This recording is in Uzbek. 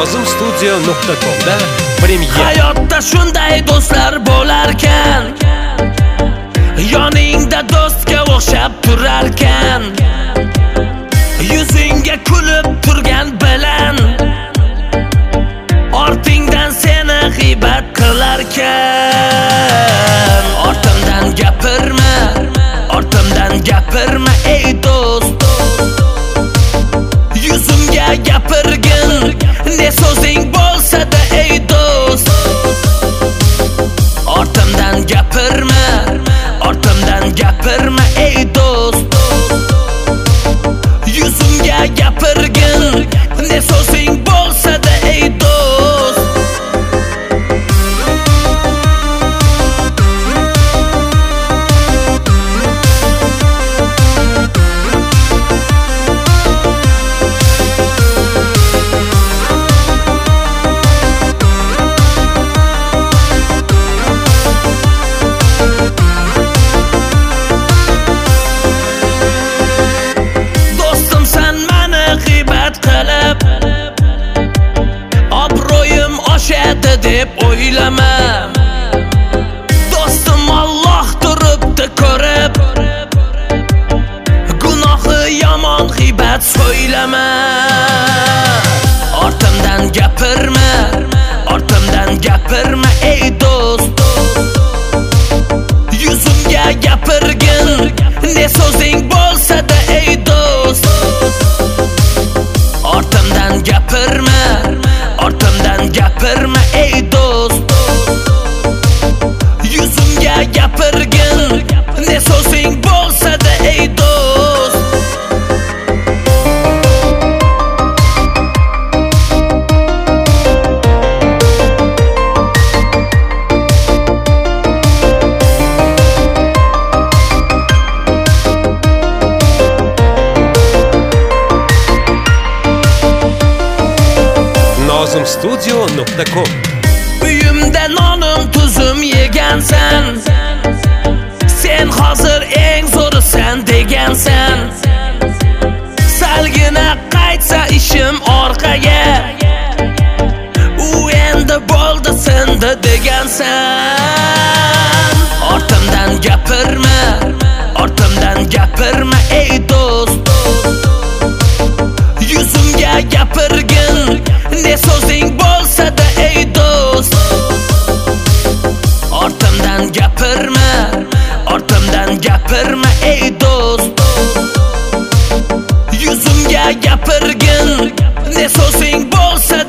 nozimstudio.com'da premyer. Hayotda shunday do'stlar bo'larkan, yoningda do'stga o'xshab turarkan, yuzingga kulib turgan bilan ortingdan seni g'iybat qilarkan. Ortimdan gapirma ey do'st, yuzimga gapirgin ne so'zing bo'lsa-da ey do'st. Ortimdan gapirma ey do'st, yuzimga gapirgin ne so'zing bo'lsa-da ey do'st. Obro'yim oshadi deb o'ylama, do'stim Alloh turibdi ko'rib, gunohi yomon g'iybat so'ylama. Ortimdan gapirma ey do'st, yuzimga gapirgin ne so'zing bo'lsa-da ey do'st. Ortimdan gapirma ey do'st, yuzimga gapirgin ne so'zing bo'lsa-da ey do'st. nozimstudio.com. Uyimda nonim tuzim yegansan, sen hozir eng zo'risan degansan. Salgina qaytsa ishim orqaga, u endi bo'ldi sindi degansan. Ortimdan gapirma ey do'st, yuzimga gapirgin ne so'zing bo'lsa-da ey do'st. Ortimdan gapirma ey do'st, yuzimga gapirgin ne so'zing bo'lsa-da